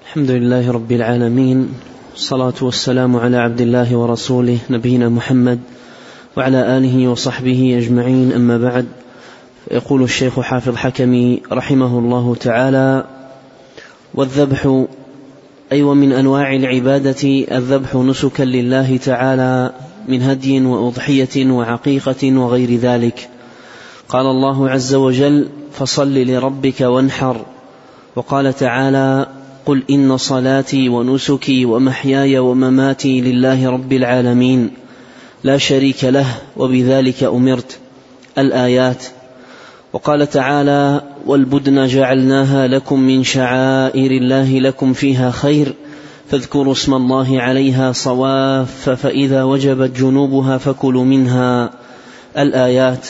الحمد لله رب العالمين، والصلاة والسلام على عبد الله ورسوله نبينا محمد وعلى آله وصحبه أجمعين، أما بعد. يقول الشيخ حافظ حكمي رحمه الله تعالى: والذبح ومن أنواع العبادة الذبح نسكا لله تعالى من هدي وأضحية وعقيقة وغير ذلك. قال الله عز وجل: فصل لربك وانحر. وقال تعالى: قل إن صلاتي ونسكي ومحياي ومماتي لله رب العالمين لا شريك له وبذلك أمرت. الآيات. وقال تعالى: والبدن جعلناها لكم من شعائر الله لكم فيها خير فاذكروا اسم الله عليها صواف فإذا وجبت جنوبها فكلوا منها. الآيات.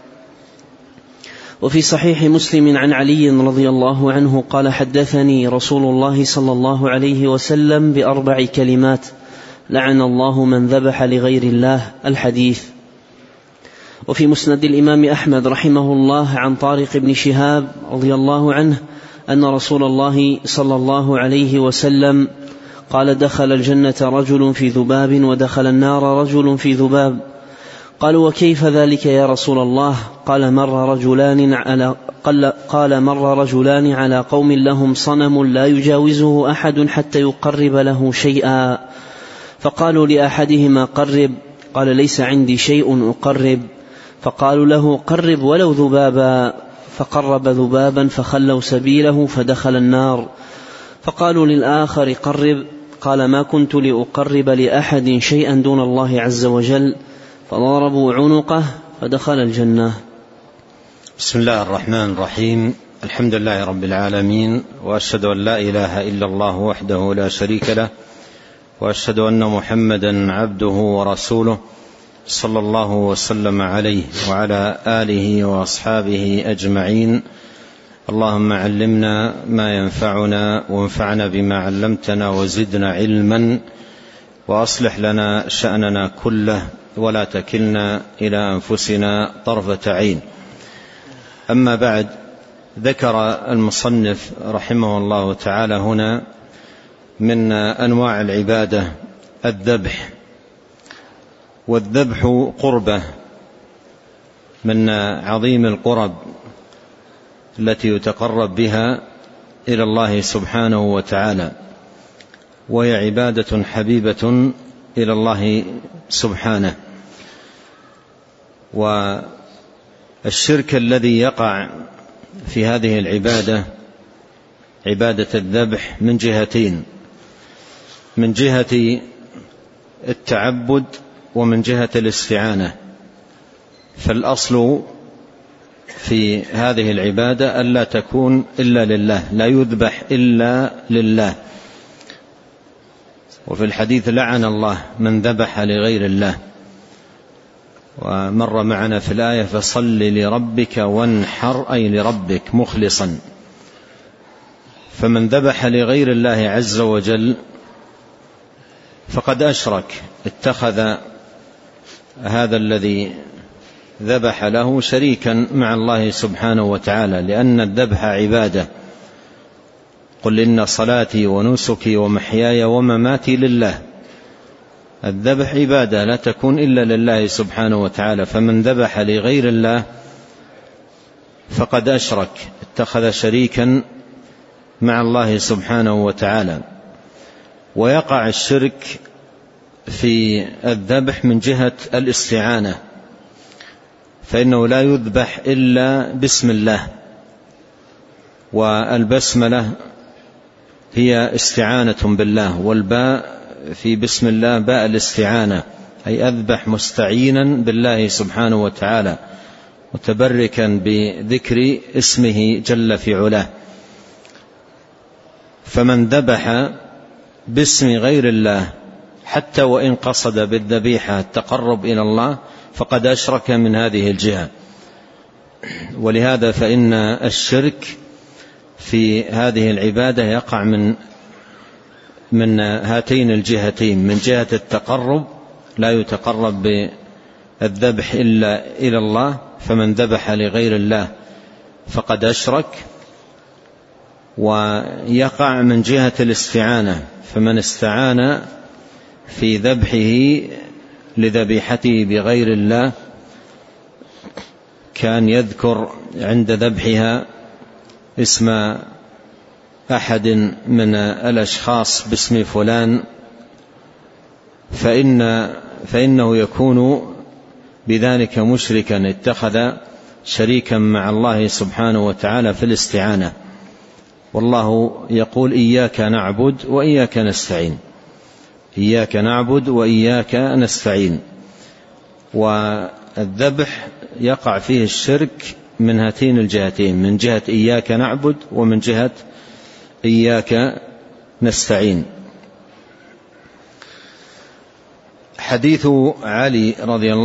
وفي صحيح مسلم عن علي رضي الله عنه قال: حدثني رسول الله صلى الله عليه وسلم ب4 كلمات: لعن الله من ذبح لغير الله. الحديث. وفي مسند الإمام أحمد رحمه الله عن طارق بن شهاب رضي الله عنه أن رسول الله صلى الله عليه وسلم قال: دخل الجنة رجل في ذباب ودخل النار رجل في ذباب. قالوا: وكيف ذلك يا رسول الله؟ قال: مر رجلان على قوم لهم صنم لا يجاوزه أحد حتى يقرب له شيئا، فقالوا لأحدهما: قرب. قال: ليس عندي شيء أقرب. فقالوا له: قرب ولو ذبابا. فقرب ذبابا فخلوا سبيله فدخل النار. فقالوا للآخر: قرب. قال: ما كنت لأقرب لأحد شيئا دون الله عز وجل. فضربوا عنقه فدخل الجنة. بسم الله الرحمن الرحيم. الحمد لله رب العالمين، وأشهد أن لا إله إلا الله وحده لا شريك له، وأشهد أن محمدا عبده ورسوله صلى الله وسلم عليه وعلى آله وأصحابه أجمعين. اللهم علمنا ما ينفعنا وانفعنا بما علمتنا وزدنا علما، وأصلح لنا شأننا كله ولا تكلنا إلى أنفسنا طرفة عين. أما بعد، ذكر المصنف رحمه الله تعالى هنا من أنواع العبادة الذبح، والذبح قربة من عظيم القرب التي يتقرب بها إلى الله سبحانه وتعالى، وهي عبادة حبيبة إلى الله سبحانه. والشرك الذي يقع في هذه العبادة، عبادة الذبح، من جهتين: من جهة التعبد ومن جهة الاستعانة. فالأصل في هذه العبادة ألا تكون إلا لله، لا يذبح إلا لله. وفي الحديث: لعن الله من ذبح لغير الله. ومر معنا في الآية: فصل لربك وانحر، أي لربك مخلصا. فمن ذبح لغير الله عز وجل فقد أشرك، اتخذ هذا الذي ذبح له شريكا مع الله سبحانه وتعالى، لأن الذبح عبادة. قل إن صلاتي ونسكي ومحياي ومماتي لله. الذبح عبادة لا تكون إلا لله سبحانه وتعالى. فمن ذبح لغير الله فقد أشرك، اتخذ شريكا مع الله سبحانه وتعالى. ويقع الشرك في الذبح من جهة الاستعانة، فإنه لا يذبح إلا بسم الله، والبسملة هي استعانة بالله، والباء في بسم الله باء الاستعانة، أي أذبح مستعينا بالله سبحانه وتعالى، متبركا بذكر اسمه جل في علاه. فمن ذبح باسم غير الله حتى وإن قصد بالذبيحة التقرب إلى الله فقد أشرك من هذه الجهة. ولهذا فإن الشرك في هذه العبادة يقع من هاتين الجهتين: من جهة التقرب، لا يتقرب بالذبح إلا إلى الله، فمن ذبح لغير الله فقد أشرك. ويقع من جهة الاستعانة، فمن استعان في ذبحه لذبيحته بغير الله كان يذكر عند ذبحها اسم أحد من الأشخاص باسم فلان، فإنه يكون بذلك مشركا، اتخذ شريكا مع الله سبحانه وتعالى في الاستعانة. والله يقول إياك نعبد وإياك نستعين، إياك نعبد وإياك نستعين. والذبح يقع فيه الشرك من هاتين الجهتين، من جهة إياك نعبد ومن جهة إياك نستعين. حديث علي رضي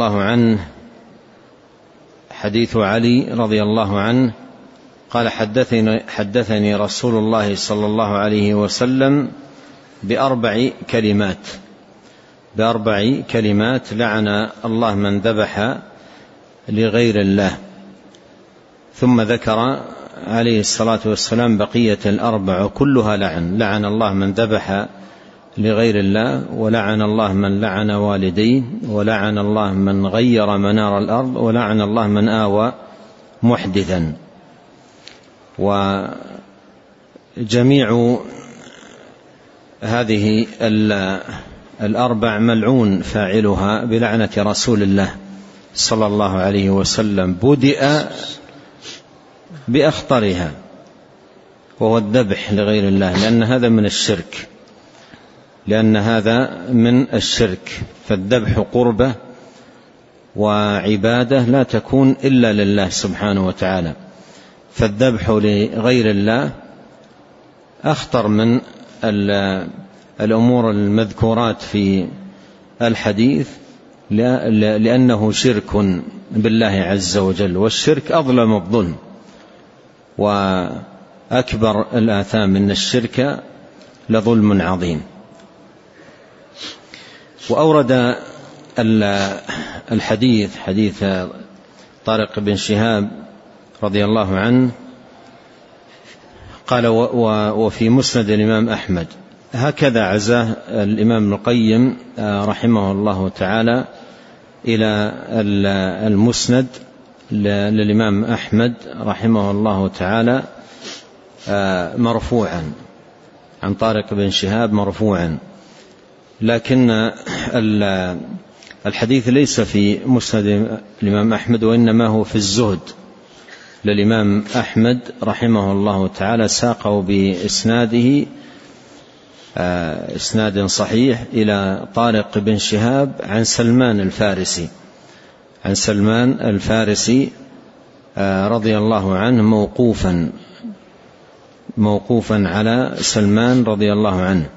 الله عنه قال حدثني رسول الله صلى الله عليه وسلم بأربع كلمات لعن الله من ذبح لغير الله. ثم ذكر عليه الصلاة والسلام بقية الأربع كلها لعن الله من ذبح لغير الله، ولعن الله من لعن والديه، ولعن الله من غير منار الأرض، ولعن الله من آوى محدثا. وجميع هذه الأربع ملعون فاعلها بلعنة رسول الله صلى الله عليه وسلم. بدأ بأخطرها وهو الذبح لغير الله، لأن هذا من الشرك. فالذبح قربة وعبادة لا تكون إلا لله سبحانه وتعالى، فالذبح لغير الله أخطر من الأمور المذكورات في الحديث، لأنه شرك بالله عز وجل، والشرك أظلم الظلم وأكبر الآثام، إن الشرك لظلم عظيم. وأورد الحديث حديث طارق بن شهاب رضي الله عنه قال وفي مسند الإمام أحمد. هكذا عزاه الإمام ابن القيم رحمه الله تعالى إلى المسند للإمام أحمد رحمه الله تعالى مرفوعا عن طارق بن شهاب مرفوعا، لكن الحديث ليس في مسند الإمام أحمد، وإنما هو في الزهد للإمام أحمد رحمه الله تعالى، ساقه بإسناده إسناد صحيح إلى طارق بن شهاب عن سلمان الفارسي رضي الله عنه موقوفا على سلمان رضي الله عنه.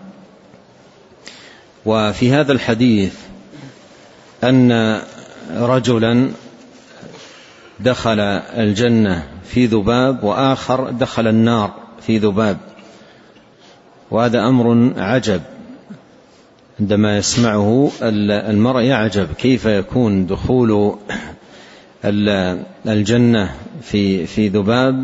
وفي هذا الحديث أن رجلا دخل الجنة في ذباب، وآخر دخل النار في ذباب، وهذا أمر عجب عندما يسمعه المرء، يعجب كيف يكون دخول الجنة في ذباب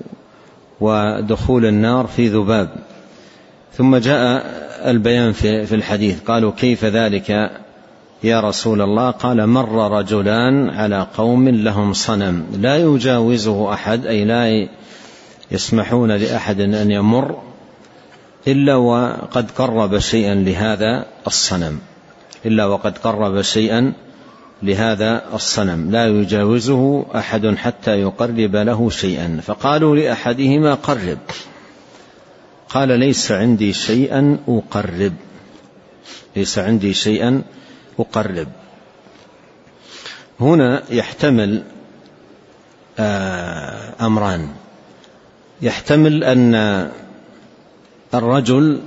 ودخول النار في ذباب. ثم جاء البيان في الحديث، قالوا كيف ذلك يا رسول الله؟ قال مر رجلان على قوم لهم صنم لا يجاوزه أحد، أي لا يسمحون لأحد أن يمر إلا وقد قرب شيئا لهذا الصنم، لا يجاوزه أحد حتى يقرب له شيئا. فقالوا لأحدهما قرب، قال ليس عندي شيئا أقرب. هنا يحتمل أمران، يحتمل أن الرجل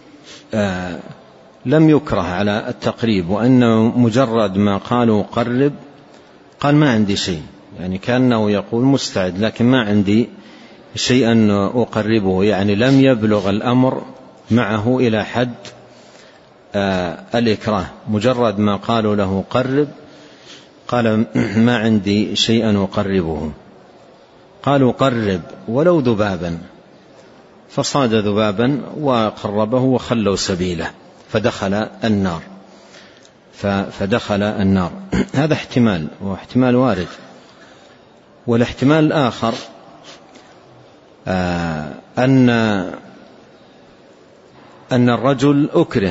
لم يكره على التقريب، وأنه مجرد ما قالوا قرب قال ما عندي شيء، يعني كأنه يقول مستعد لكن ما عندي شيئا أقربه، يعني لم يبلغ الأمر معه إلى حد الإكراه، مجرد ما قالوا له قرب قال ما عندي شيئا أقربه. قالوا قرب ولو ذبابا، فصاد ذبابا وقربه وخلوا سبيله فدخل النار. هذا احتمال، واحتمال وارد. والاحتمال الآخر أن الرجل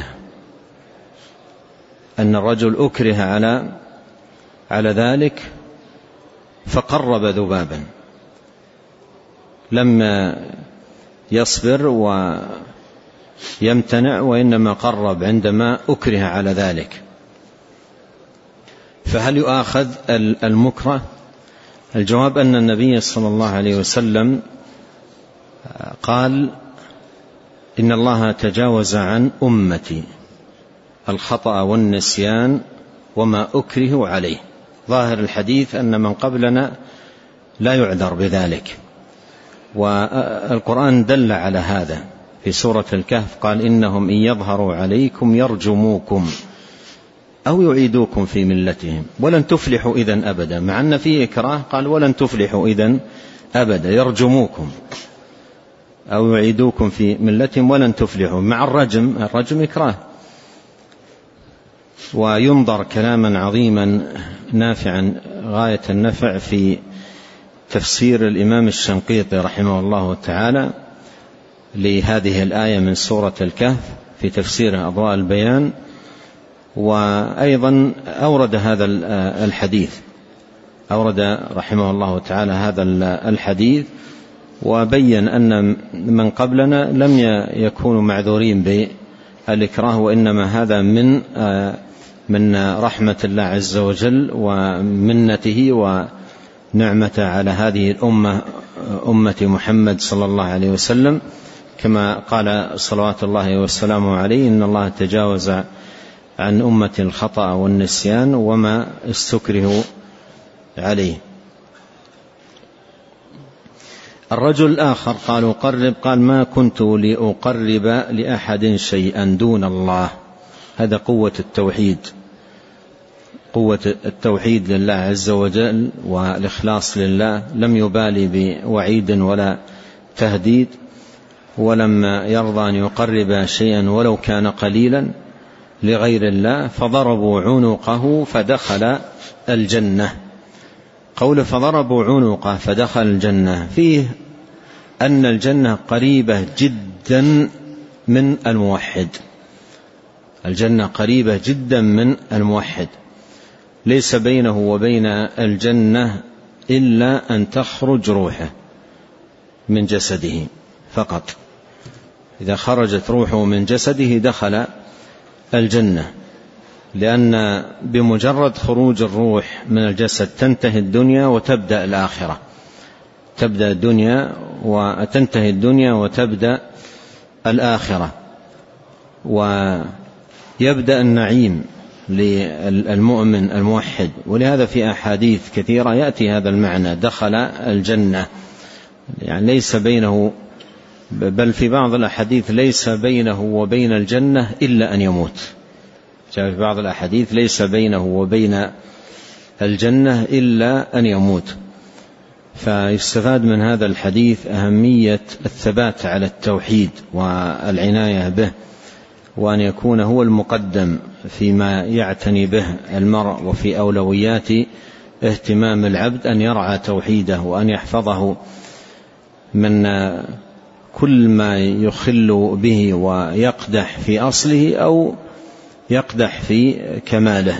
أكره على ذلك فقرب ذبابا، لم يصبر ويمتنع وإنما قرب عندما أكره على ذلك. فهل يؤاخذ المكره؟ الجواب أن النبي صلى الله عليه وسلم قال: إن الله تجاوز عن أمتي الخطأ والنسيان وما أكره عليه. ظاهر الحديث أن من قبلنا لا يعذر بذلك، والقرآن دل على هذا في سورة الكهف، قال: إنهم إن يظهروا عليكم يرجموكم أو يعيدوكم في ملتهم ولن تفلحوا إذن أبدا. مع أن فيه إكراه قال: ولن تفلحوا إذن أبدا، يرجموكم أو يعيدوكم في ملتهم ولن تفلحوا. مع الرجم إكراه. وينظر كلاما عظيما نافعا غاية النفع في تفسير الإمام الشنقيطي رحمه الله تعالى لهذه الآية من سورة الكهف في تفسير أضواء البيان. وأيضا أورد هذا الحديث، أورد رحمه الله تعالى هذا الحديث، وبين أن من قبلنا لم يكونوا معذورين بالإكراه، وإنما هذا من رحمة الله عز وجل ومنته ونعمته على هذه الأمة، أمة محمد صلى الله عليه وسلم، كما قال صلوات الله وسلامه عليه: إن الله تجاوز عن أمة الخطأ والنسيان وما استكرهوا عليه. الرجل الآخر قالوا قرب، قال: ما كنت لأقرب لأحد شيئا دون الله. هذا قوة التوحيد لله عز وجل والإخلاص لله. لم يبالي بوعيد ولا تهديد، ولم يرضى أن يقرب شيئا ولو كان قليلا لغير الله، فضربوا عنقه فدخل الجنة. قول فضربوا عنقه فدخل الجنة فيه أن الجنة قريبة جدا من الموحد. الجنة قريبة جدا من الموحد، ليس بينه وبين الجنة إلا أن تخرج روحه من جسده فقط. إذا خرجت روحه من جسده دخل الجنة، لأن بمجرد خروج الروح من الجسد تنتهي الدنيا وتبدأ الآخرة. تبدأ الدنيا وتنتهي الدنيا وتبدأ الآخرة، ويبدأ النعيم للمؤمن الموحد. ولهذا في أحاديث كثيرة يأتي هذا المعنى: دخل الجنة، يعني ليس بينه، بل في بعض الأحاديث ليس بينه وبين الجنة إلا أن يموت. جاء في بعض الأحاديث ليس بينه وبين الجنة إلا أن يموت. فيستفاد من هذا الحديث أهمية الثبات على التوحيد والعناية به، وأن يكون هو المقدم فيما يعتني به المرء، وفي أولويات اهتمام العبد أن يرعى توحيده وأن يحفظه من كل ما يخل به ويقدح في أصله أو يقدح في كماله.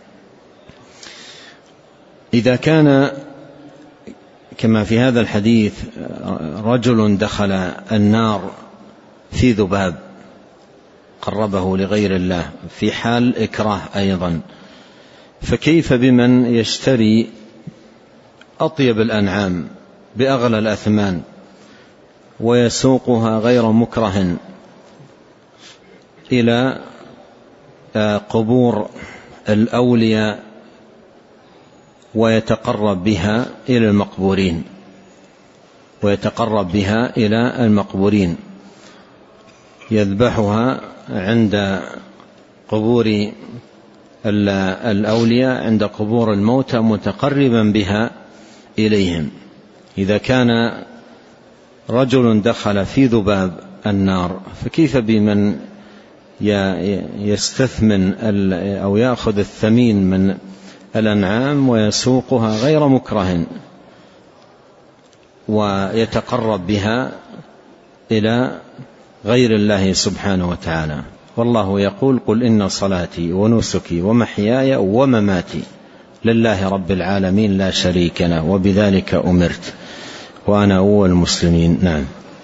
إذا كان كما في هذا الحديث رجل دخل النار في ذباب قربه لغير الله في حال إكراه أيضا، فكيف بمن يشتري أطيب الأنعام بأغلى الأثمان ويسوقها غير مكره إلى قبور الأولياء ويتقرب بها إلى المقبورين، يذبحها عند قبور الأولياء، عند قبور الموتى، متقربا بها إليهم. إذا كان رجل دخل في ذباب النار، فكيف بمن يستثمن أو يأخذ الثمين من الأنعام ويسوقها غير مكره ويتقرب بها إلى غير الله سبحانه وتعالى؟ والله يقول: قل إن صلاتي ونسكي ومحياي ومماتي لله رب العالمين لا شريك له وبذلك أمرت وأنا أول المسلمين. نعم.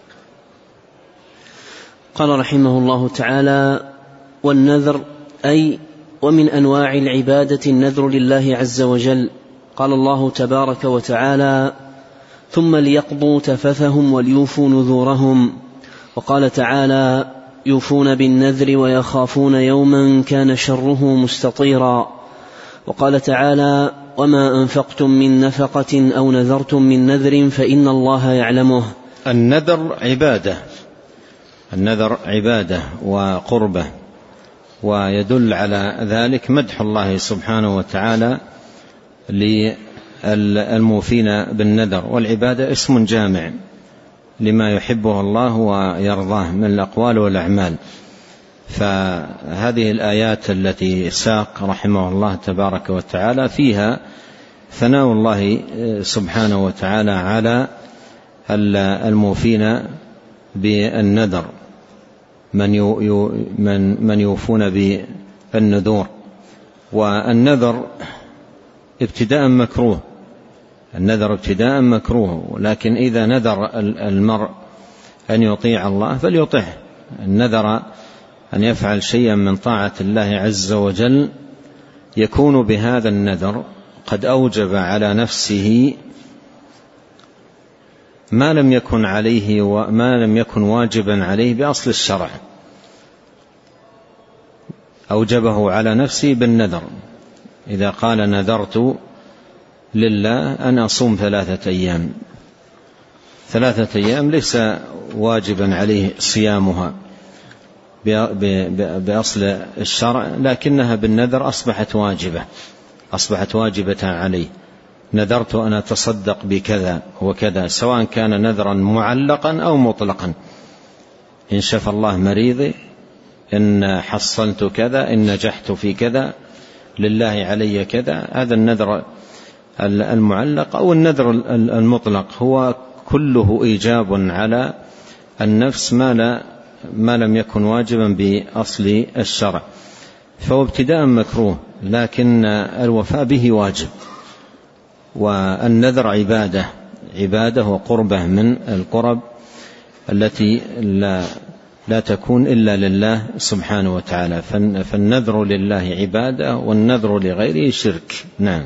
قال رحمه الله تعالى: والنذر أي ومن أنواع العبادة النذر لله عز وجل. قال الله تبارك وتعالى: ثم ليقضوا تفثهم وليوفوا نذورهم. وقال تعالى: يوفون بالنذر ويخافون يوما كان شره مستطيرا. وقال تعالى: وما أنفقتم من نفقة أو نذرتم من نذر فإن الله يعلمه. النذر عبادة وقربة، ويدل على ذلك مدح الله سبحانه وتعالى للموفين بالنذر. والعبادة اسم جامع لما يحبه الله ويرضاه من الأقوال والأعمال. فهذه الآيات التي ساق رحمه الله تبارك وتعالى فيها ثناء الله سبحانه وتعالى على الموفين بالنذر، من يوفون بالنذور. والنذر ابتداء مكروه، لكن إذا نذر المرء أن يطيع الله فليطيعه. النذر أن يفعل شيئا من طاعة الله عز وجل، يكون بهذا النذر قد أوجب على نفسه ما لم يكن عليه وما لم يكن واجبا عليه بأصل الشرع، أوجبه على نفسه بالنذر. إذا قال: نذرت لله أن أصوم 3 أيام، 3 أيام ليس واجبا عليه صيامها بأصل الشرع، لكنها بالنذر أصبحت واجبة عليه. نذرت أن أتصدق بكذا وكذا، سواء كان نذرا معلقا أو مطلقا: إن شفى الله مريضي، إن حصلت كذا، إن نجحت في كذا، لله علي كذا. هذا النذر المعلق أو النذر المطلق هو كله إيجاب على النفس ما لم يكن واجبا بأصل الشرع، فهو ابتداء مكروه، لكن الوفاء به واجب. والنذر عبادة وقربة من القرب التي لا تكون إلا لله سبحانه وتعالى. فالنذر لله عبادة والنذر لغيره شرك. نعم.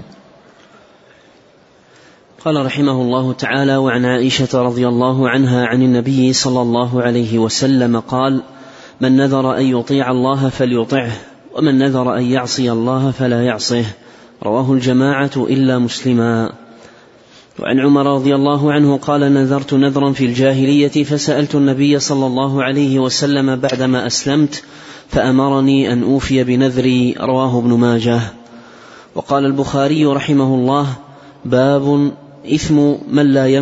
قال رحمه الله تعالى: وعن عائشة رضي الله عنها عن النبي صلى الله عليه وسلم قال: من نذر أن يطيع الله فليطعه، ومن نذر أن يعصي الله فلا يعصه. رواه الجماعة إلا مسلما. وعن عمر رضي الله عنه قال: نذرت نذرا في الجاهلية فسألت النبي صلى الله عليه وسلم بعدما أسلمت فأمرني أن أوفي بنذري. رواه ابن ماجه. وقال البخاري رحمه الله: باب إثم من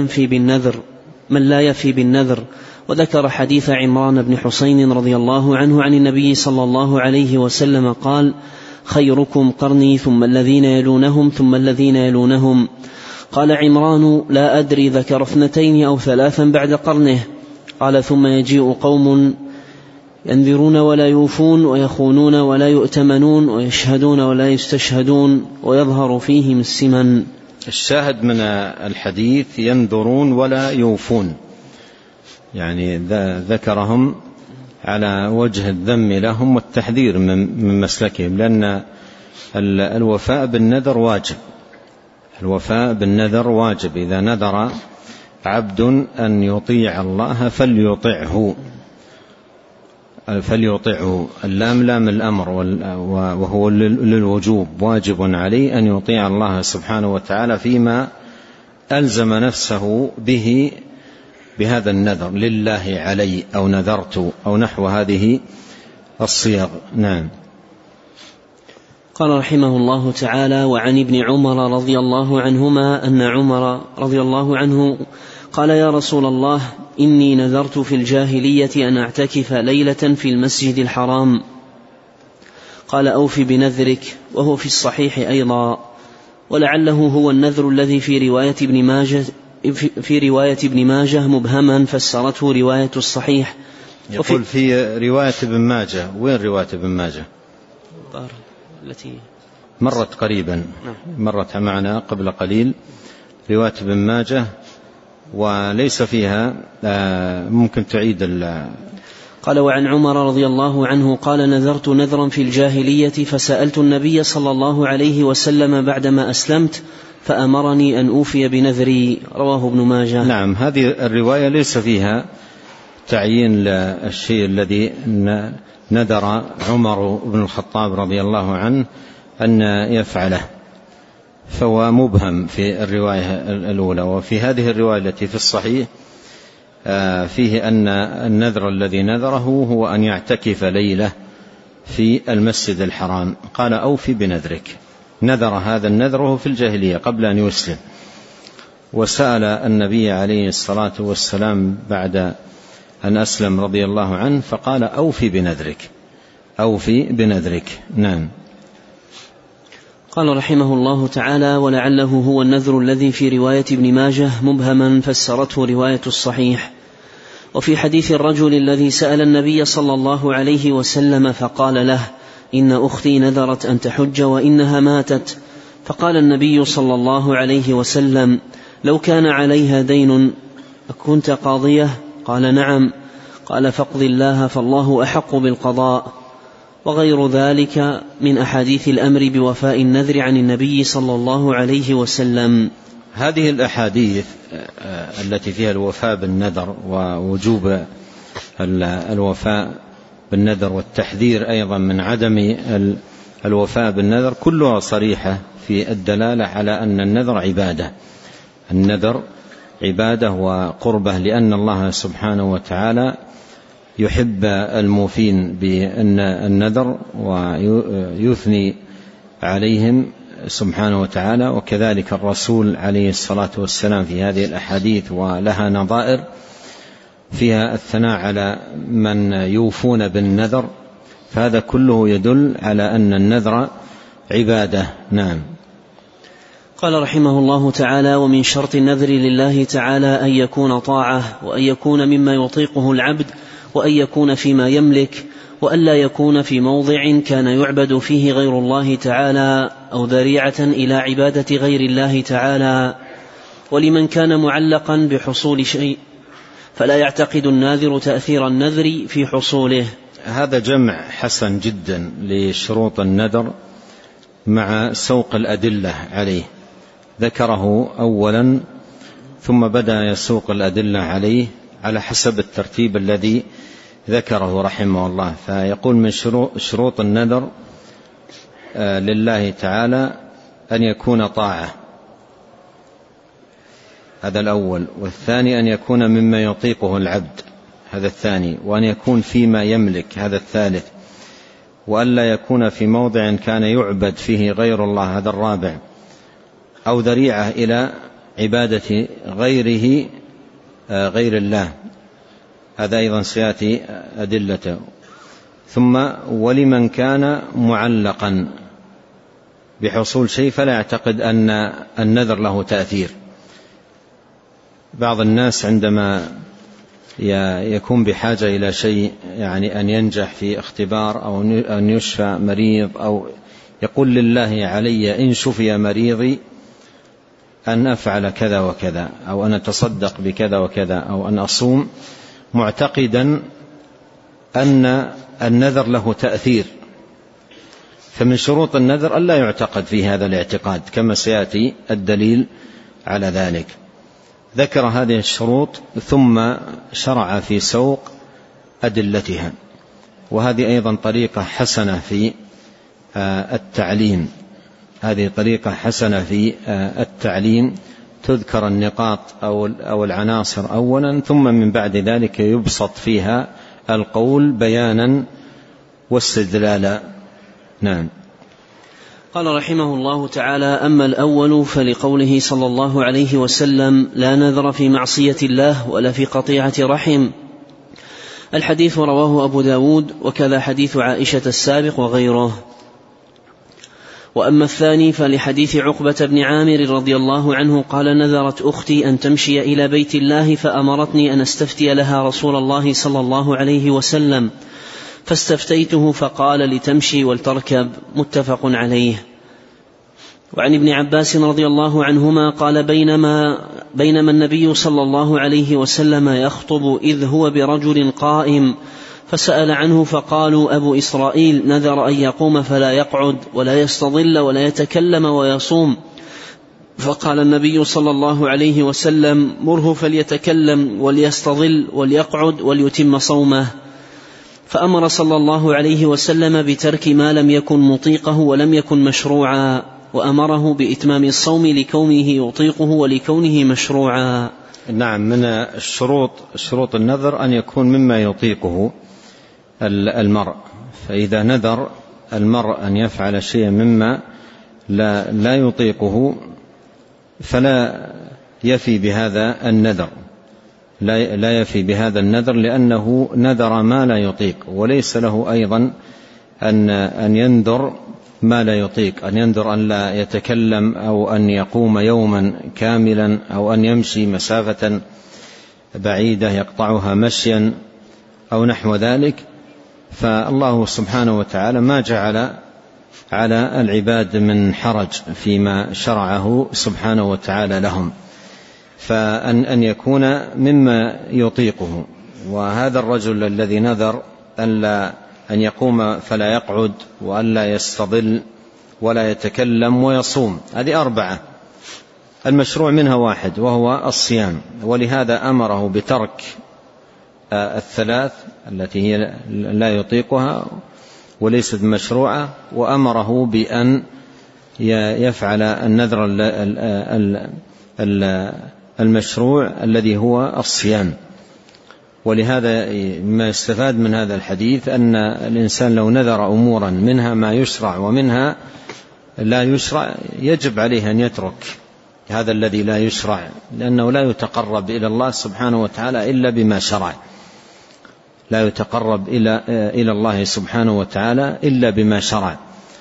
لا يفي بالنذر. وذكر حديث عمران بن حسين رضي الله عنه عن النبي صلى الله عليه وسلم قال: خيركم قرني ثم الذين يلونهم ثم الذين يلونهم. قال عمران: لا أدري ذكر 2 أو 3 بعد قرنه. قال: ثم يجيء قوم ينذرون ولا يوفون ويخونون ولا يؤتمنون ويشهدون ولا يستشهدون ويظهر فيهم السمن. الشاهد من الحديث ينذرون ولا يوفون، يعني ذكرهم على وجه الذم لهم والتحذير من مسلكهم، لأن الوفاء بالنذر واجب. إذا نذر عبد أن يطيع الله فليطيعه. اللام لام الأمر وهو للوجوب، واجب عليه أن يطيع الله سبحانه وتعالى فيما ألزم نفسه به بهذا النذر: لله علي، أو نذرت، أو نحو هذه الصيغ. نعم. قال رحمه الله تعالى: وعن ابن عمر رضي الله عنهما أن عمر رضي الله عنه قال: يا رسول الله، إني نذرت في الجاهلية أن أعتكف ليلة في المسجد الحرام. قال أوف بنذرك، وهو في الصحيح أيضا، ولعله هو النذر الذي في رواية ابن ماجه مبهما فسرته رواية الصحيح. يقول في رواية ابن ماجه. وين رواية ابن ماجه؟ التي مرت قريبا، مرت معنا قبل قليل، رواية ابن ماجه وليس فيها، ممكن تعيد قال وعن عمر رضي الله عنه قال نذرت نذرا في الجاهلية فسألت النبي صلى الله عليه وسلم بعدما أسلمت فأمرني أن أوفي بنذري. رواه ابن ماجه. نعم، هذه الرواية ليس فيها تعيين للشيء الذي نذر عمر بن الخطاب رضي الله عنه أن يفعله، فهو مبهم في الرواية الأولى. وفي هذه الرواية التي في الصحيح فيه أن النذر الذي نذره هو أن يعتكف ليلة في المسجد الحرام. قال أوفي بنذرك، نذر هذا النذر في الجاهلية قبل أن يسلم، وسأل النبي عليه الصلاة والسلام بعد أن أسلم رضي الله عنه فقال أوفي بنذرك، أوفي بنذرك. نعم. قال رحمه الله تعالى ولعله هو النذر الذي في رواية ابن ماجه مبهما فسرته رواية الصحيح. وفي حديث الرجل الذي سأل النبي صلى الله عليه وسلم فقال له إن أختي نذرت أن تحج وإنها ماتت، فقال النبي صلى الله عليه وسلم لو كان عليها دين أكنت قاضية؟ قال نعم. قال فاقض الله فالله أحق بالقضاء. وغير ذلك من أحاديث الأمر بوفاء النذر عن النبي صلى الله عليه وسلم. هذه الأحاديث التي فيها الوفاء بالنذر ووجوب الوفاء بالنذر والتحذير أيضا من عدم الوفاء بالنذر كلها صريحة في الدلالة على أن النذر عبادة، النذر عبادة وقربة، لأن الله سبحانه وتعالى يحب الموفين بالنذر ويثني عليهم سبحانه وتعالى. وكذلك الرسول عليه الصلاة والسلام في هذه الأحاديث ولها نظائر فيها الثناء على من يوفون بالنذر، فهذا كله يدل على أن النذر عبادة. نعم. قال رحمه الله تعالى ومن شرط النذر لله تعالى أن يكون طاعة، وأن يكون مما يطيقه العبد، وأن يكون فيما يملك، وأن لا يكون في موضع كان يعبد فيه غير الله تعالى أو ذريعة إلى عبادة غير الله تعالى. ولمن كان معلقا بحصول شيء فلا يعتقد الناذر تأثير النذر في حصوله. هذا جمع حسن جدا لشروط النذر مع سوق الأدلة عليه، ذكره أولا ثم بدأ يسوق الأدلة عليه على حسب الترتيب الذي ذكره رحمه الله. فيقول من شروط النذر لله تعالى أن يكون طاعة، هذا الأول، والثاني أن يكون مما يطيقه العبد، هذا الثاني، وأن يكون فيما يملك، هذا الثالث، وأن لا يكون في موضع كان يعبد فيه غير الله، هذا الرابع، أو ذريعة إلى عبادة غيره غير الله، هذا أيضا سيأتي أدلته. ثم ولمن كان معلقا بحصول شيء فلا يعتقد أن النذر له تأثير. بعض الناس عندما يكون بحاجة إلى شيء، يعني أن ينجح في اختبار أو أن يشفى مريض، أو يقول لله علي إن شفي مريضي أن أفعل كذا وكذا، أو أن أتصدق بكذا وكذا، أو أن أصوم، معتقدا أن النذر له تأثير. فمن شروط النذر ألا يعتقد في هذا الاعتقاد كما سيأتي الدليل على ذلك. ذكر هذه الشروط ثم شرع في سوق أدلتها، وهذه أيضا طريقة حسنة في التعليم، هذه طريقة حسنة في التعليم، تذكر النقاط أو العناصر أولا، ثم من بعد ذلك يبسط فيها القول بيانا واستدلالا. نعم. قال رحمه الله تعالى: أما الأول فلقوله صلى الله عليه وسلم: لا نذر في معصية الله ولا في قطيعة رحم. الحديث رواه أبو داود، وكذا حديث عائشة السابق وغيره. وأما الثاني فلحديث عقبة بن عامر رضي الله عنه قال: نذرت أختي أن تمشي إلى بيت الله فأمرتني أن استفتي لها رسول الله صلى الله عليه وسلم، فاستفتيته فقال: لتمشي ولتركب. متفق عليه. وعن ابن عباس رضي الله عنهما قال: بينما النبي صلى الله عليه وسلم يخطب إذ هو برجل قائم، فسأل عنه فقالوا: أبو إسرائيل نذر أن يقوم فلا يقعد ولا يستظل ولا يتكلم ويصوم. فقال النبي صلى الله عليه وسلم: مره فليتكلم وليستظل وليقعد وليتم صومه. فأمر صلى الله عليه وسلم بترك ما لم يكن مطيقه ولم يكن مشروعا، وأمره بإتمام الصوم لكونه يطيقه ولكونه مشروعا. نعم، من شروط النذر أن يكون مما يطيقه المرء. فإذا نذر المرء أن يفعل شيئا مما لا يطيقه فلا يفي بهذا النذر، لا يفي بهذا النذر، لأنه نذر ما لا يطيق. وليس له أيضا أن ينذر ما لا يطيق، أن ينذر أن لا يتكلم أو أن يقوم يوما كاملا أو أن يمشي مسافة بعيدة يقطعها مشيا أو نحو ذلك. فالله سبحانه وتعالى ما جعل على العباد من حرج فيما شرعه سبحانه وتعالى لهم، فأن يكون مما يطيقه. وهذا الرجل الذي نذر أن يقوم فلا يقعد وأن لا يستظل ولا يتكلم ويصوم، هذه 4. المشروع منها 1 وهو الصيام، ولهذا أمره بترك 3 التي هي لا يطيقها وليست مشروعة، وأمره بأن يفعل النذر المشروع الذي هو الصيام. ولهذا ما يستفاد من هذا الحديث أن الإنسان لو نذر أمورا منها ما يشرع ومنها لا يشرع يجب عليه أن يترك هذا الذي لا يشرع، لأنه لا يتقرب إلى الله سبحانه وتعالى إلا بما شرع، لا يتقرب إلى الله سبحانه وتعالى إلا بما شرع.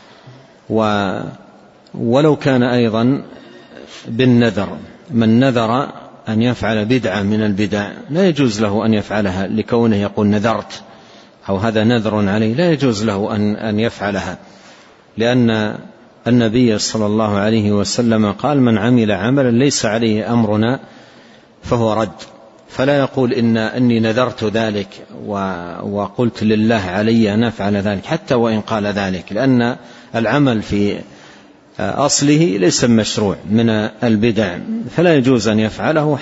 ولو كان أيضا بالنذر، من نذر أن يفعل بدعة من البدع لا يجوز له أن يفعلها لكونه يقول نذرت أو هذا نذر عليه، لا يجوز له أن يفعلها، لأن النبي صلى الله عليه وسلم قال: من عمل عملا ليس عليه أمرنا فهو رد. فلا يقول إني نذرت ذلك وقلت لله علي أن أفعل ذلك حتى وإن قال ذلك، لأن العمل في أصله ليس مشروع من البدع، فلا يجوز أن يفعله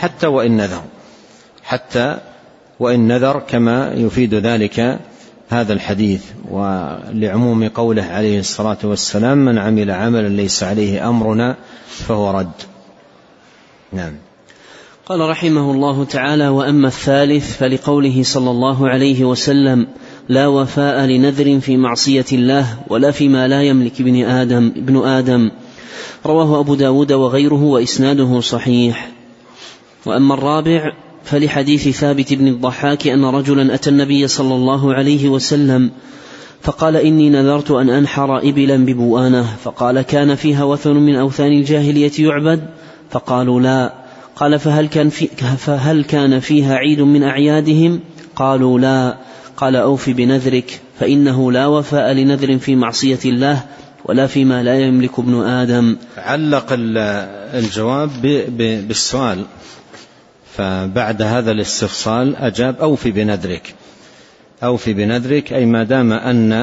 حتى وإن نذر، كما يفيد ذلك هذا الحديث. ولعموم قوله عليه الصلاة والسلام: من عمل عملا ليس عليه أمرنا فهو رد. نعم. قال رحمه الله تعالى: وأما الثالث فلقوله صلى الله عليه وسلم: لا وفاء لنذر في معصية الله ولا فيما لا يملك ابن آدم. رواه أبو داود وغيره وإسناده صحيح. وأما الرابع فلحديث ثابت بن الضحاك أن رجلا أتى النبي صلى الله عليه وسلم فقال: إني نذرت أن أنحر إبلا ببؤانة. فقال: كان فيها وثن من أوثان الجاهلية يعبد؟ فقالوا: لا. قال: فهل كان فيها عيد من أعيادهم؟ قالوا: لا. قال: أوف بنذرك، فإنه لا وفاء لنذر في معصية الله ولا فيما لا يملك ابن آدم. علق الجواب بالسؤال، فبعد هذا الاستفصال أجاب: أوف بنذرك. أوف بنذرك أي ما دام أن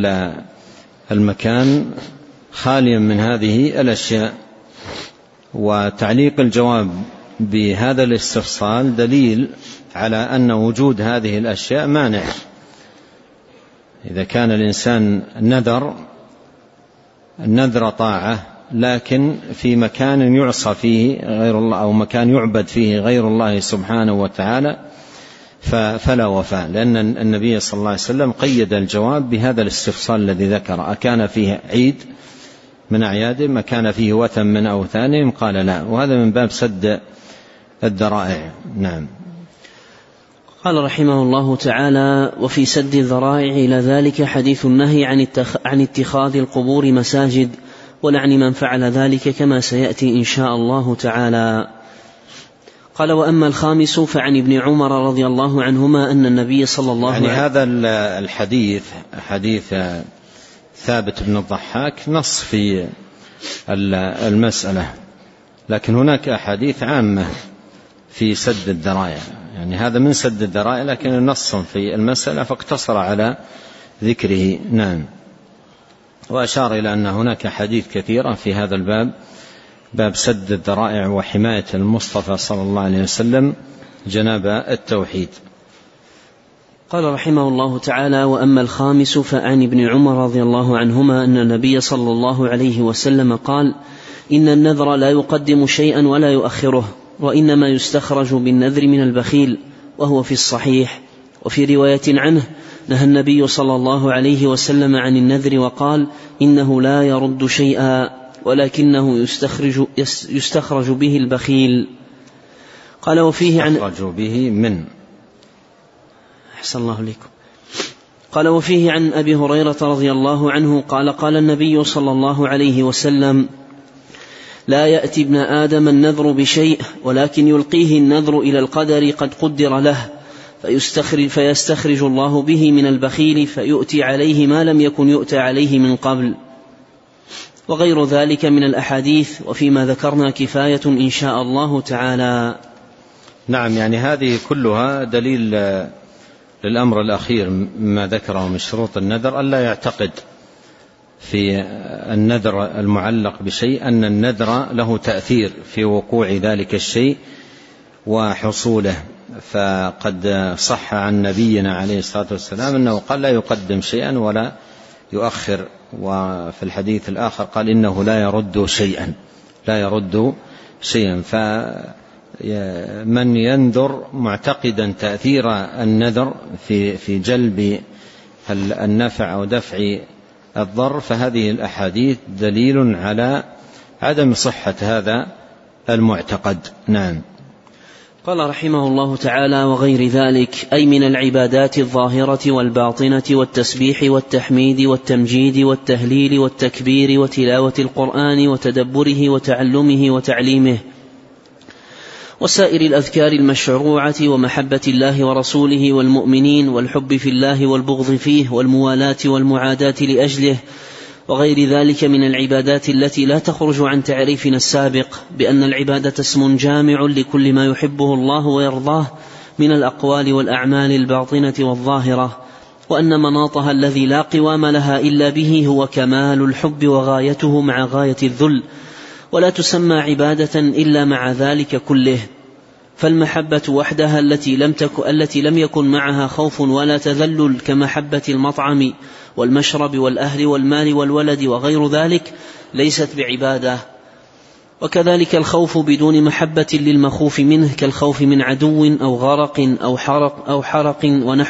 المكان خاليا من هذه الأشياء. وتعليق الجواب بهذا الاستفصال دليل على أن وجود هذه الأشياء مانع. إذا كان الإنسان نذر طاعة لكن في مكان يعصى فيه غير الله أو مكان يعبد فيه غير الله سبحانه وتعالى فلا وفاء، لأن النبي صلى الله عليه وسلم قيد الجواب بهذا الاستفصال الذي ذكر: أكان فيه عيد من أعيادهم ما كان فيه وثن من أوثانهم قال لا، وهذا من باب سد الذرائع. نعم. قال رحمه الله تعالى: وفي سد الذرائع إلى ذلك حديث النهي عن اتخاذ القبور مساجد ولعن من فعل ذلك كما سيأتي إن شاء الله تعالى. قال: وأما الخامس فعن ابن عمر رضي الله عنهما أن النبي صلى الله عليه وسلم، هذا الحديث حديث ثابت بن الضحاك نص في المسألة، لكن هناك أحاديث عامة في سد الذرائع، يعني هذا من سد الذرائع لكن نص في المسألة فاقتصر على ذكره. نعم. وأشار إلى أن هناك حديث كثيرة في هذا الباب، باب سد الذرائع وحماية المصطفى صلى الله عليه وسلم جناب التوحيد. قال رحمه الله تعالى: وأما الخامس فعن ابن عمر رضي الله عنهما أن النبي صلى الله عليه وسلم قال: إن النذر لا يقدم شيئا ولا يؤخره، وإنما يستخرج بالنذر من البخيل، وهو في الصحيح. وفي رواية عنه: نهى النبي صلى الله عليه وسلم عن النذر وقال: إنه لا يرد شيئا ولكنه يستخرج به البخيل. قال: وفيه عن أحسن الله لكم. قال: وفيه عن أبي هريرة رضي الله عنه قال: قال النبي صلى الله عليه وسلم: لا يأتي ابن آدم النذر بشيء ولكن يلقيه النذر إلى القدر قد قدر له، فيستخرج الله به من البخيل فيؤتي عليه ما لم يكن يؤتى عليه من قبل. وغير ذلك من الأحاديث، وفيما ذكرنا كفاية إن شاء الله تعالى. نعم. يعني هذه كلها دليل للأمر الأخير مما ذكره من شروط النذر، ألا يعتقد في النذر المعلق بشيء أن النذر له تأثير في وقوع ذلك الشيء وحصوله. فقد صح عن نبينا عليه الصلاة والسلام أنه قال: لا يقدم شيئا ولا يؤخر. وفي الحديث الآخر قال: إنه لا يرد شيئا. فمن ينذر معتقدا تأثير النذر في جلب النفع أو دفع الضر، فهذه الأحاديث دليل على عدم صحة هذا المعتقد. نعم. قال رحمه الله تعالى: وغير ذلك أي من العبادات الظاهرة والباطنة والتسبيح والتحميد والتمجيد والتهليل والتكبير وتلاوة القرآن وتدبره وتعلمه وتعليمه وسائر الأذكار المشروعة ومحبة الله ورسوله والمؤمنين والحب في الله والبغض فيه والموالاة والمعاداة لأجله، وغير ذلك من العبادات التي لا تخرج عن تعريفنا السابق بأن العبادة اسم جامع لكل ما يحبه الله ويرضاه من الأقوال والأعمال الباطنة والظاهرة، وأن مناطها الذي لا قوام لها إلا به هو كمال الحب وغايته مع غاية الذل، ولا تسمى عبادة إلا مع ذلك كله. فالمحبة وحدها التي لم يكن معها خوف ولا تذلل كمحبة المطعم والمشرب والأهل والمال والولد وغير ذلك ليست بعبادة. وكذلك الخوف بدون محبة للمخوف منه كالخوف من عدو أو غرق أو حرق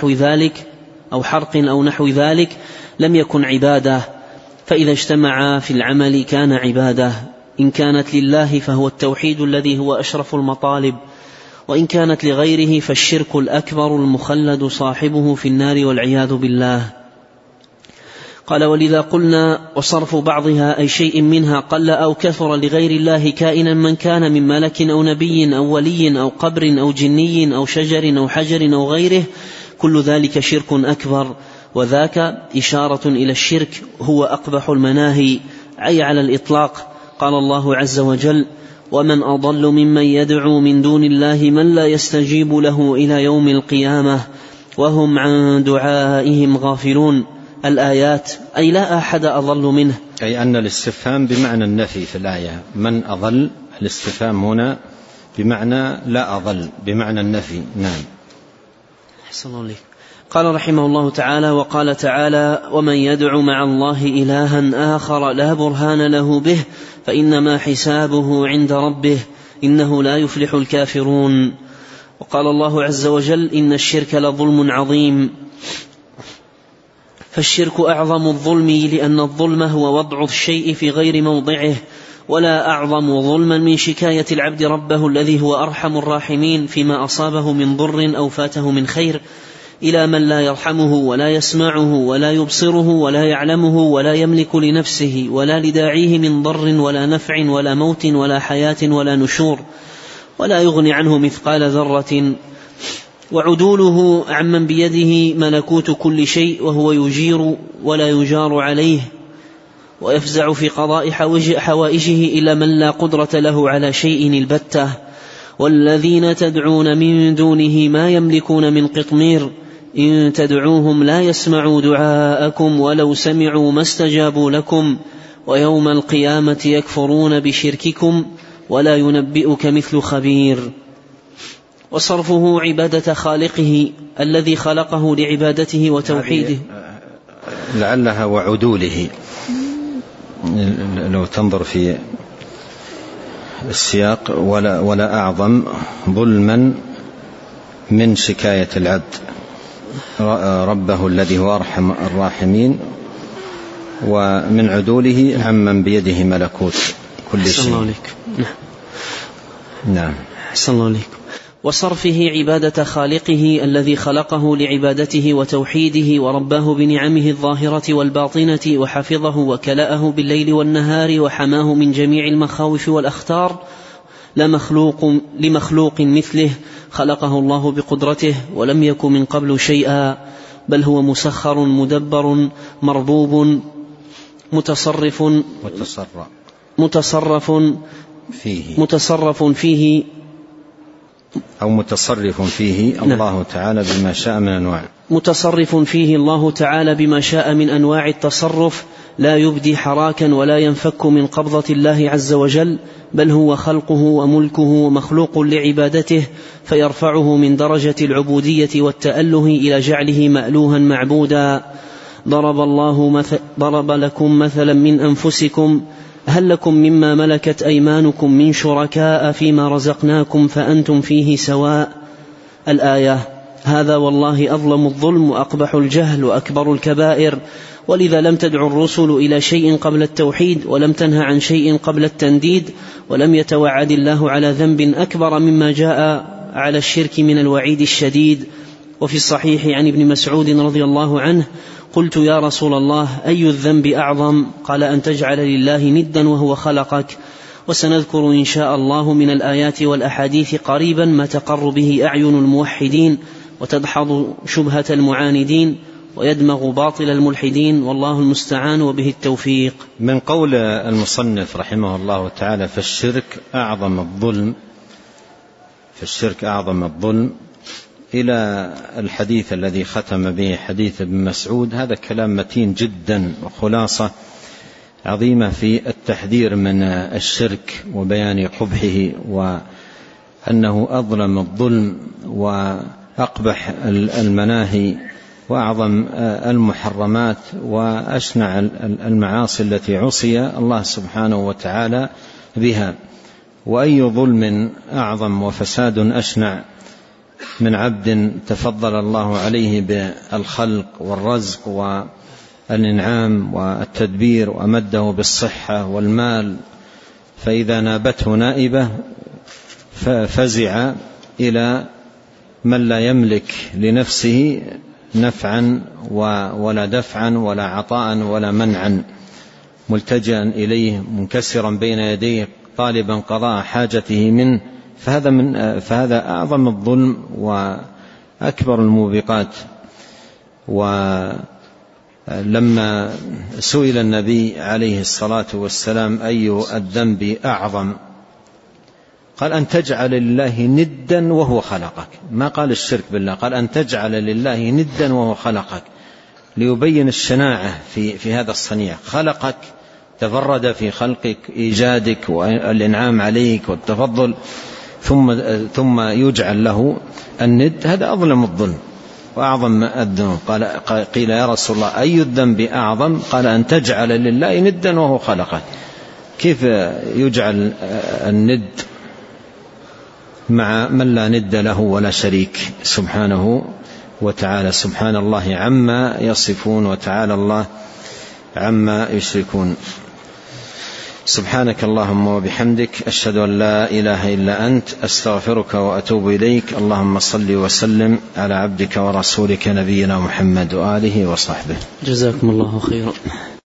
أو نحو ذلك لم يكن عبادة. فإذا اجتمعا في العمل كان عبادة، إن كانت لله فهو التوحيد الذي هو أشرف المطالب، وإن كانت لغيره فالشرك الأكبر المخلد صاحبه في النار والعياذ بالله. قال: ولذا قلنا: وصرف بعضها أي شيء منها قل أو كثر لغير الله كائنا من كان من ملك أو نبي أو ولي أو قبر أو جني أو شجر أو حجر أو غيره، كل ذلك شرك أكبر، وذاك إشارة إلى الشرك هو أقبح المناهي، أي على الإطلاق. قال الله عز وجل: ومن أضل ممن يدعو من دون الله من لا يستجيب له إلى يوم القيامة وهم عن دعائهم غافلون. الآيات، أي لا أحد أضل منه، أي أن الاستفهام بمعنى النفي في الآية، من أضل، الاستفهام هنا بمعنى لا أضل بمعنى النفي. نعم. أحسن الله عليك. قال رحمه الله تعالى: وقال تعالى: ومن يدعو مع الله إلها آخر لا برهان له به فإنما حسابه عند ربه إنه لا يفلح الكافرون. وقال الله عز وجل: إن الشرك لظلم عظيم. فالشرك أعظم الظلم، لأن الظلم هو وضع الشيء في غير موضعه، ولا أعظم ظلما من شكاية العبد ربه الذي هو أرحم الراحمين فيما أصابه من ضر أو فاته من خير إلى من لا يرحمه ولا يسمعه ولا يبصره ولا يعلمه ولا يملك لنفسه ولا لداعيه من ضر ولا نفع ولا موت ولا حياة ولا نشور، ولا يغني عنه مثقال ذرة. وعدوله عمن بيده ملكوت كل شيء وهو يجير ولا يجار عليه، ويفزع في قضاء حوائجه إلى من لا قدرة له على شيء البتة. والذين تدعون من دونه ما يملكون من قطمير، إن تدعوهم لا يسمعوا دعاءكم ولو سمعوا ما استجابوا لكم، ويوم القيامة يكفرون بشرككم ولا ينبئك مثل خبير. وصرفه عبادة خالقه الذي خلقه لعبادته وتوحيده. لعلها وعدوله، لو تنظر في السياق، ولا أعظم ظلما من شكاية العبد ربه الذي هو أرحم الراحمين، ومن عدوله عمن بيده ملكوت كل شيء. نعم. أحسن الله عليكم. وصرفه عبادة خالقه الذي خلقه لعبادته وتوحيده، ورباه بنعمه الظاهرة والباطنة، وحفظه وكلأه بالليل والنهار، وحماه من جميع المخاوف والأخطار، لمخلوق مثله خلقه الله بقدرته ولم يكن من قبل شيئا، بل هو مسخر مدبر مربوب متصرف فيه أو متصرف فيه الله تعالى بما شاء من أنواع، متصرف فيه الله تعالى بما شاء من أنواع التصرف، لا يبدي حراكا ولا ينفك من قبضة الله عز وجل، بل هو خلقه وملكه ومخلوق لعبادته، فيرفعه من درجة العبودية والتأله إلى جعله مألوها معبودا. ضرب لكم مثلا من أنفسكم، هل لكم مما ملكت أيمانكم من شركاء فيما رزقناكم فأنتم فيه سواء. الآية. هذا والله أظلم الظلم وأقبح الجهل وأكبر الكبائر، ولذا لم تدع الرسل إلى شيء قبل التوحيد، ولم تنهى عن شيء قبل التنديد، ولم يتوعد الله على ذنب أكبر مما جاء على الشرك من الوعيد الشديد. وفي الصحيح عن ابن مسعود رضي الله عنه: قلت يا رسول الله أي الذنب أعظم؟ قال أن تجعل لله ندا وهو خلقك. وسنذكر إن شاء الله من الآيات والأحاديث قريبا ما تقر به أعين الموحدين وتدحض شبهة المعاندين ويدمغ باطل الملحدين، والله المستعان وبه التوفيق. من قول المصنف رحمه الله تعالى: فالشرك أعظم الظلم، إلى الحديث الذي ختم به حديث ابن مسعود. هذا كلام متين جدا وخلاصة عظيمة في التحذير من الشرك وبيان قبحه، وأنه أظلم الظلم وأقبح المناهي وأعظم المحرمات وأشنع المعاصي التي عصي الله سبحانه وتعالى بها. وأي ظلم أعظم وفساد أشنع من عبد تفضل الله عليه بالخلق والرزق والإنعام والتدبير، وأمده بالصحة والمال، فإذا نابته نائبة ففزع إلى من لا يملك لنفسه نفعا ولا دفعا ولا عطاء ولا منعا، ملتجأ إليه منكسرا بين يديه طالبا قضاء حاجته منه، فهذا أعظم الظلم وأكبر الموبقات. ولما سئل النبي عليه الصلاة والسلام أي الذنب أعظم، قال أن تجعل لله ندا وهو خلقك. ما قال الشرك بالله، قال أن تجعل لله ندا وهو خلقك، ليبين الشناعة في هذا الصنيع. خلقك، تفرد في خلقك، إيجادك والإنعام عليك والتفضل، ثم يجعل له الند. هذا أظلم الظلم وأعظم الذنوب. قيل يا رسول الله أي الذنب أعظم؟ قال أن تجعل لله ندا وهو خلقك. كيف يجعل الند مع من لا ند له ولا شريك سبحانه وتعالى. سبحان الله عما يصفون، وتعالى الله عما يشركون. سبحانك اللهم وبحمدك، أشهد أن لا إله إلا أنت، أستغفرك وأتوب إليك. اللهم صل وسلم على عبدك ورسولك نبينا محمد وآله وصحبه. جزاكم الله خيرا.